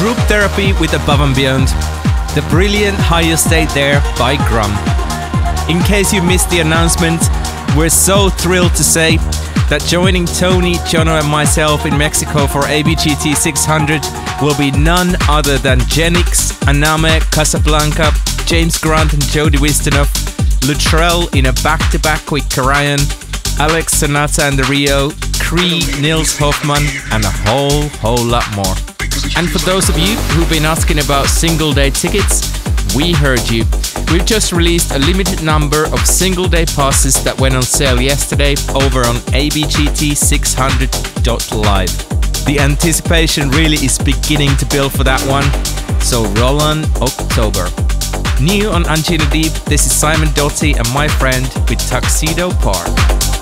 Group Therapy with Above and Beyond. The brilliant Higher State there by Grum. In case you missed the announcement, we're so thrilled to say that joining Tony, Jono and myself in Mexico for ABGT 600 will be none other than Genix, Aname, Casablanca, James Grant and Jody Wisternoff, Luttrell in a back-to-back with Karajan, Alex Sonata and the Rio, Cree, Nils Hoffman and a whole lot more. And for those of you who've been asking about single day tickets, we heard you. We've just released a limited number of single day passes that went on sale yesterday over on abgt600.live. The anticipation really is beginning to build for that one, so roll on October. New on Angina Deep, this is Simon Doty and my friend with Tuxedo Park.